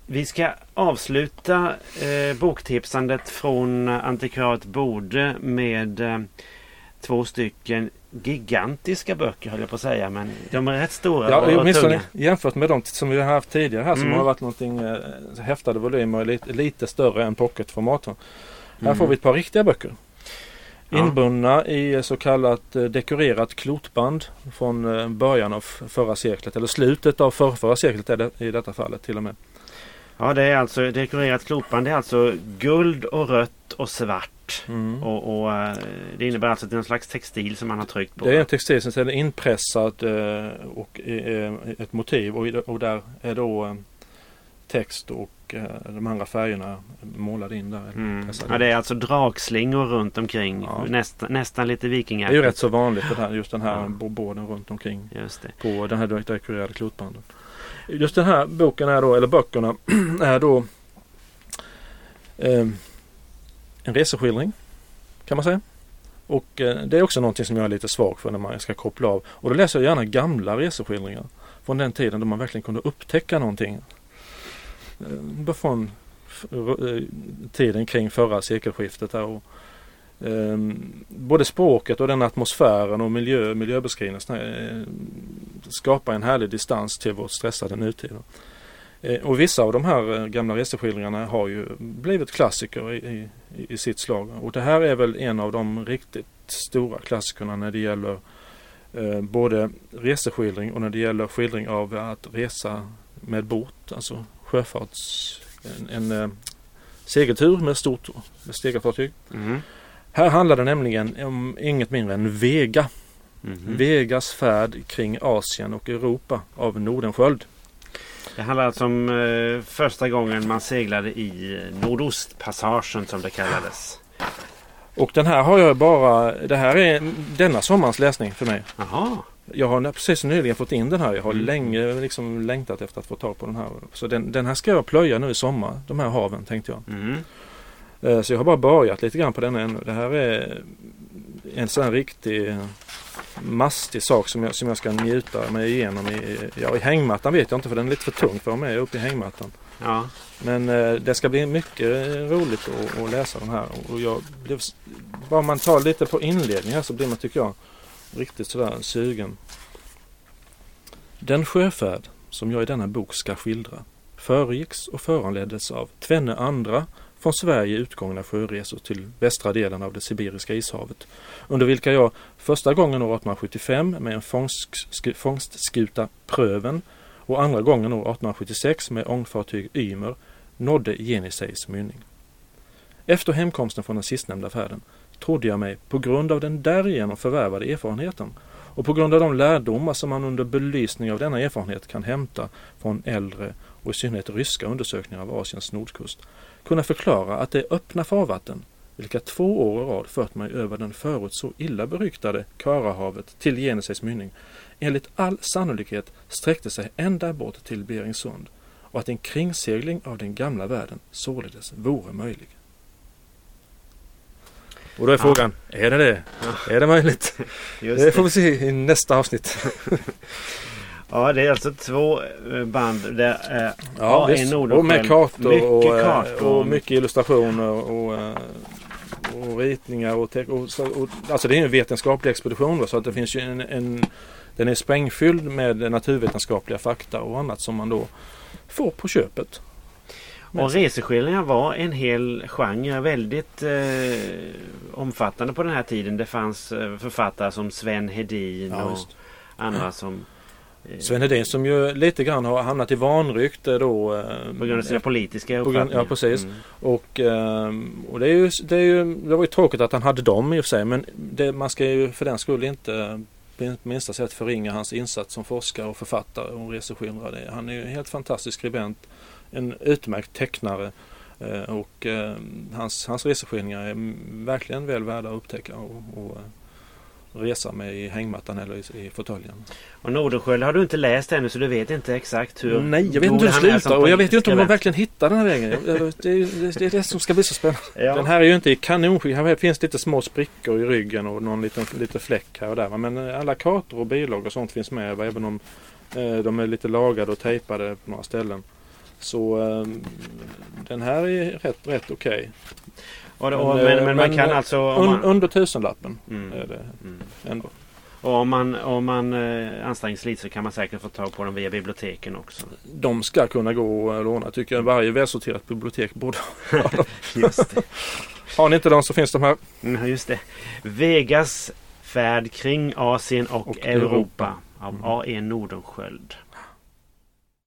Vi ska avsluta boktipsandet från Antikvariat Bode med 2 stycken gigantiska böcker, höll jag på att säga, men de är rätt stora och tunga. Jämfört med de som vi har haft tidigare här som har varit någonting häftade volymer lite större än pocketformaten. Här får vi ett par riktiga böcker. Inbundna i så kallat dekorerat klotband från början av förra seklet, eller slutet av förra seklet är det i detta fallet till och med. Ja, det är alltså dekorerat klotband, det är alltså guld och rött och svart. Och det innebär alltså att det är en slags textil som man har tryckt på. Det är en textil som är inpressad och ett motiv och där är då text och de andra färgerna målade in där. Ja, det är alltså dragslingor runt omkring, nästan lite vikingar. Det är ju rätt så vanligt just den här borden runt omkring. Just det. På den här dekorerade klotbanden. Just den här boken är då, eller böckerna är då en reseskildring kan man säga. Och det är också någonting som jag är lite svag för när man ska koppla av. Och då läser jag gärna gamla reseskildringar från den tiden då man verkligen kunde upptäcka någonting. Från tiden kring förra sekelskiftet där och både språket och den atmosfären och miljöbeskrivningen skapar en härlig distans till vår stressade nutid. Och vissa av de här gamla reseskildringarna har ju blivit klassiker i sitt slag. Och det här är väl en av de riktigt stora klassikerna när det gäller både reseskildring och när det gäller skildring av att resa med båt, alltså en segeltur med stort segelfartyg. Här handlar det nämligen om inget mindre än Vega. Vegas färd kring Asien och Europa av Nordenskiöld. Det handlar alltså om första gången man seglade i Nordostpassagen som det kallades. Och den här har jag det här är denna sommarens läsning för mig. Aha. Jag har precis nyligen fått in den här. Jag har länge längtat efter att få tag på den här. Så den här ska jag plöja nu i sommar. De här haven tänkte jag. Så jag har bara börjat lite grann på den ännu. Det här är en sån här riktig mastig sak som jag ska njuta mig igenom i hängmattan vet jag inte för den är lite för tung för mig uppe i hängmattan. Ja. Men det ska bli mycket roligt att läsa den här. Och bara man tar lite på inledning här så blir man tycker jag riktigt sådär sugen. Den sjöfärd som jag i denna bok ska skildra föregicks och föranleddes av tvenne andra från Sverige utgångna sjöresor till västra delen av det sibiriska ishavet, under vilka jag första gången år 1875 med en fångstskuta Pröven och andra gången år 1876 med ångfartyg Ymer nådde Jenisejs mynning. Efter hemkomsten från den sistnämnda färden trodde jag mig på grund av den därigenom förvärvade erfarenheten och på grund av de lärdomar som man under belysning av denna erfarenhet kan hämta från äldre och i synnerhet ryska undersökningar av Asiens nordkust kunna förklara att det öppna farvatten, vilka 2 år i rad fört mig över den förut så illa beryktade Karahavet till Jenisejs mynning, enligt all sannolikhet sträckte sig ända bort till Beringssund och att en kringsegling av den gamla världen således vore möjlig. Och då är frågan, är det? Är det möjligt? Det får vi se i nästa avsnitt. Ja, det är alltså 2 band där en Nordenskiöld. Och med kartor och mycket illustrationer och ritningar och alltså det är en vetenskaplig expedition så att det finns ju den är sprängfylld med naturvetenskapliga fakta och annat som man då får på köpet. Och reseskildringar var en hel genre, väldigt omfattande på den här tiden. Det fanns författare som Sven Hedin och andra som... Sven Hedin som ju lite grann har hamnat i vanrykte då. På grund av sina politiska uppfattningar. Ja, precis. Och det var ju tråkigt att han hade dem i och för sig, men man ska ju för den skull inte på minsta sätt förringa hans insats som forskare och författare och reseskildrare. Han är ju en helt fantastisk skribent, en utmärkt tecknare och hans reseskildringar är verkligen väl värda att upptäcka och resa med i hängmattan eller i fåtöljen. Och Nordenskiöld har du inte läst ännu så du vet inte exakt hur... Nej, jag vet inte hur det slutar och jag vet ju inte om man verkligen hittar den här vägen. Det är det som ska bli så spännande. Ja. Den här är ju inte i kanonskick. Här finns lite små sprickor i ryggen och någon liten fläck här och där. Men alla kartor och bilagor och sånt finns med även om de är lite lagade och tejpade på några ställen. Så den här är rätt okej. Men man kan alltså... Under 1000-lappen är det ändå. Och om man anstränger sig lite så kan man säkert få tag på dem via biblioteken också. De ska kunna gå och låna, tycker jag. Varje välsorterat bibliotek borde ha dem. Just det. Har ni inte dem så finns de här. Just det. Vegas färd kring Asien och Europa av A.E. Nordenskjöld.